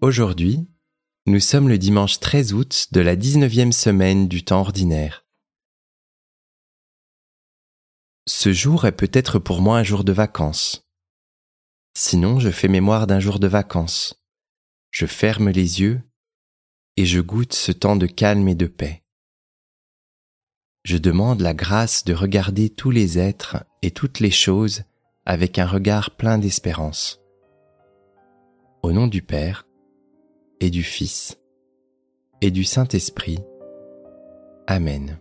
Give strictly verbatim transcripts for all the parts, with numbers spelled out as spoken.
Aujourd'hui, nous sommes le dimanche treize août de la dix-neuvième semaine du temps ordinaire. Ce jour est peut-être pour moi un jour de vacances. Sinon, je fais mémoire d'un jour de vacances. Je ferme les yeux et je goûte ce temps de calme et de paix. Je demande la grâce de regarder tous les êtres et toutes les choses avec un regard plein d'espérance. Au nom du Père, et du Fils, et du Saint-Esprit. Amen.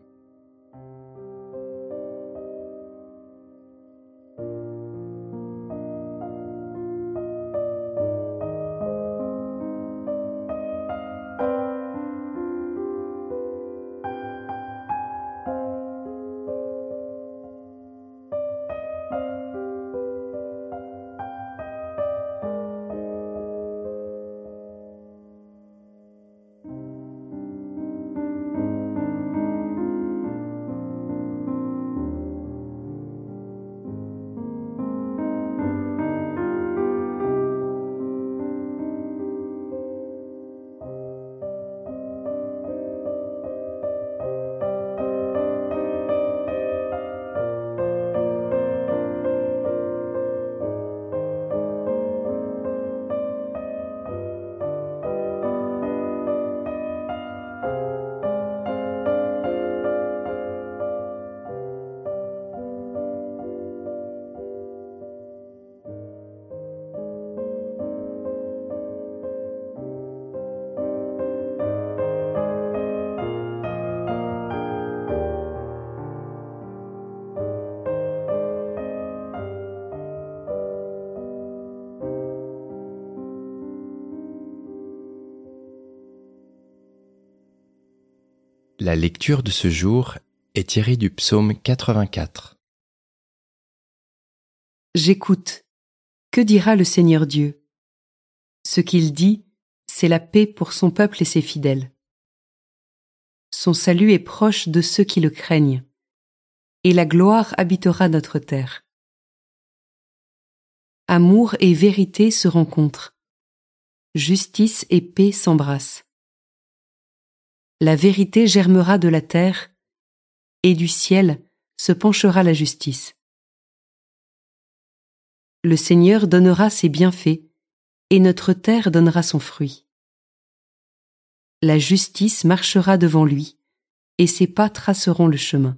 La lecture de ce jour est tirée du psaume quatre-vingt-quatre. J'écoute. Que dira le Seigneur Dieu? Ce qu'il dit, c'est la paix pour son peuple et ses fidèles. Son salut est proche de ceux qui le craignent, et la gloire habitera notre terre. Amour et vérité se rencontrent. Justice et paix s'embrassent. La vérité germera de la terre, et du ciel se penchera la justice. Le Seigneur donnera ses bienfaits, et notre terre donnera son fruit. La justice marchera devant lui, et ses pas traceront le chemin.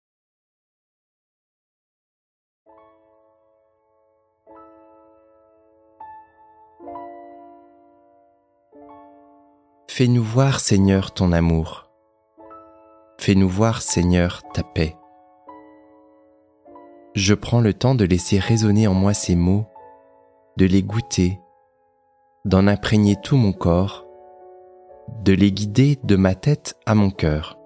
Fais-nous voir, Seigneur, ton amour. Fais-nous voir, Seigneur, ta paix. Je prends le temps de laisser résonner en moi ces mots, de les goûter, d'en imprégner tout mon corps, de les guider de ma tête à mon cœur.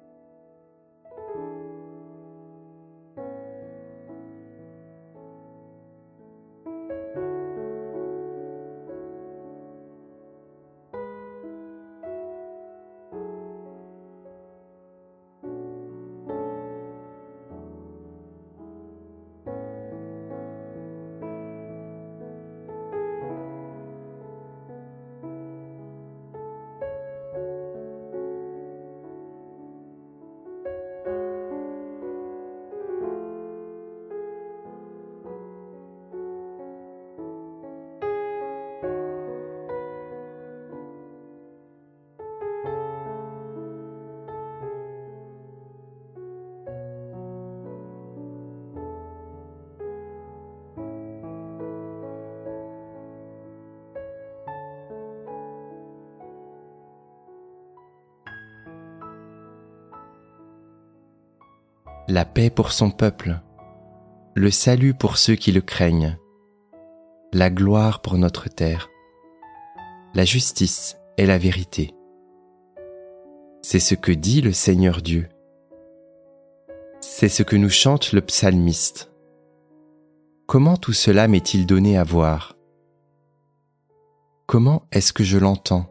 La paix pour son peuple, le salut pour ceux qui le craignent, la gloire pour notre terre, la justice et la vérité. C'est ce que dit le Seigneur Dieu. C'est ce que nous chante le psalmiste. Comment tout cela m'est-il donné à voir? Comment est-ce que je l'entends?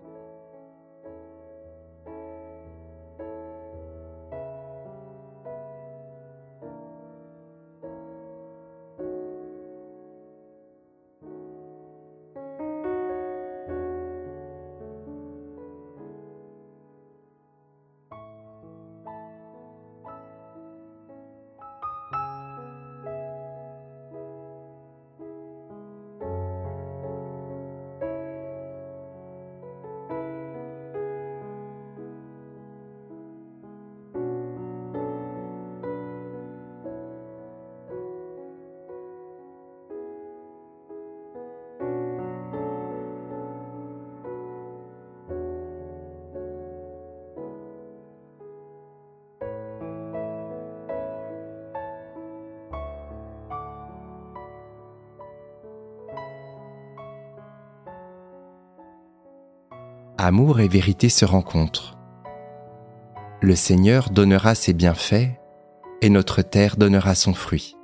Amour et vérité se rencontrent. Le Seigneur donnera ses bienfaits et notre terre donnera son fruit.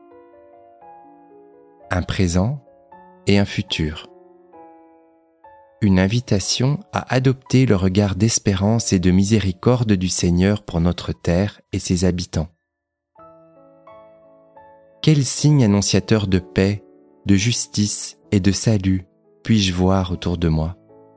Un présent et un futur. Une invitation à adopter le regard d'espérance et de miséricorde du Seigneur pour notre terre et ses habitants. Quel signe annonciateur de paix, de justice et de salut puis-je voir autour de moi ?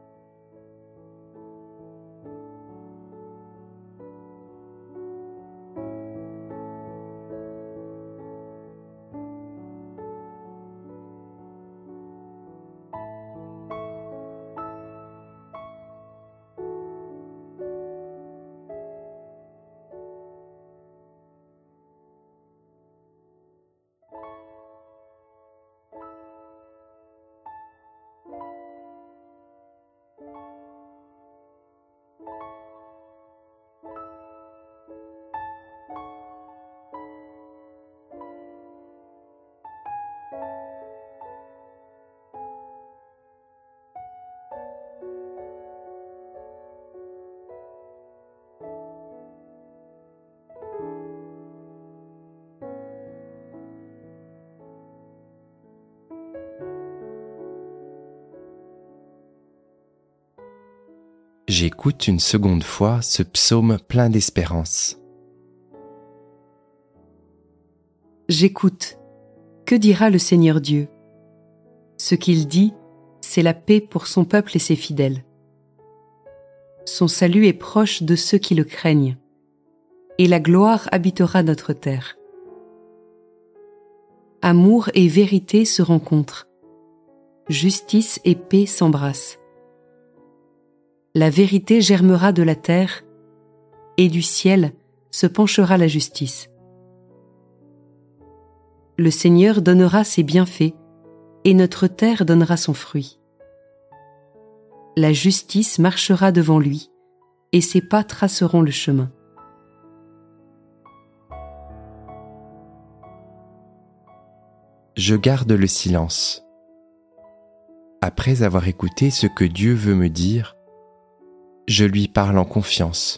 J'écoute une seconde fois ce psaume plein d'espérance. J'écoute. Que dira le Seigneur Dieu ? Ce qu'il dit, c'est la paix pour son peuple et ses fidèles. Son salut est proche de ceux qui le craignent, et la gloire habitera notre terre. Amour et vérité se rencontrent. Justice et paix s'embrassent. La vérité germera de la terre, et du ciel se penchera la justice. Le Seigneur donnera ses bienfaits, et notre terre donnera son fruit. La justice marchera devant lui, et ses pas traceront le chemin. Je garde le silence. Après avoir écouté ce que Dieu veut me dire, je lui parle en confiance.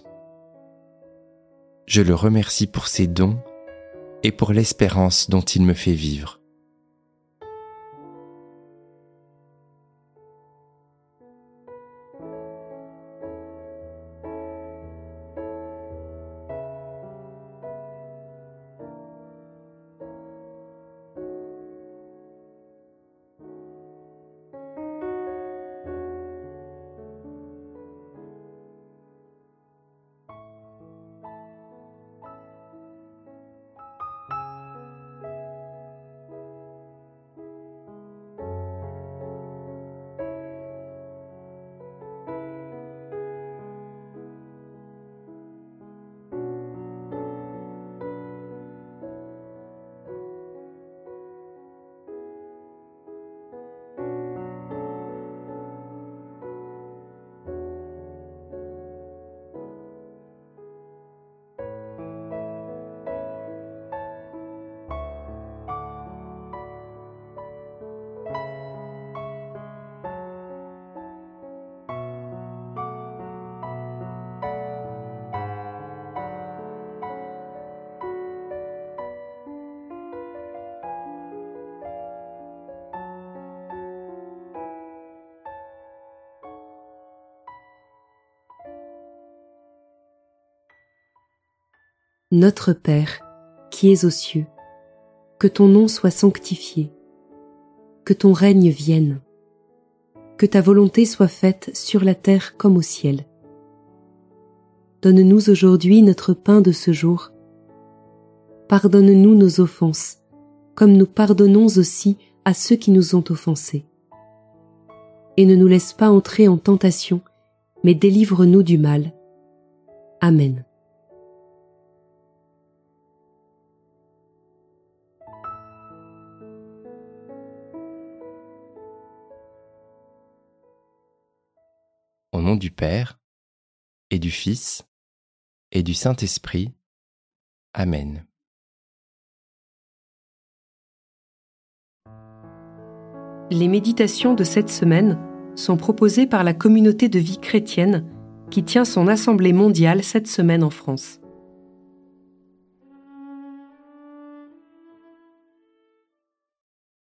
Je le remercie pour ses dons et pour l'espérance dont il me fait vivre. Notre Père, qui es aux cieux, que ton nom soit sanctifié, que ton règne vienne, que ta volonté soit faite sur la terre comme au ciel. Donne-nous aujourd'hui notre pain de ce jour. Pardonne-nous nos offenses, comme nous pardonnons aussi à ceux qui nous ont offensés. Et ne nous laisse pas entrer en tentation, mais délivre-nous du mal. Amen. Au nom du Père, et du Fils, et du Saint-Esprit. Amen. Les méditations de cette semaine sont proposés par la communauté de vie chrétienne qui tient son assemblée mondiale cette semaine en France.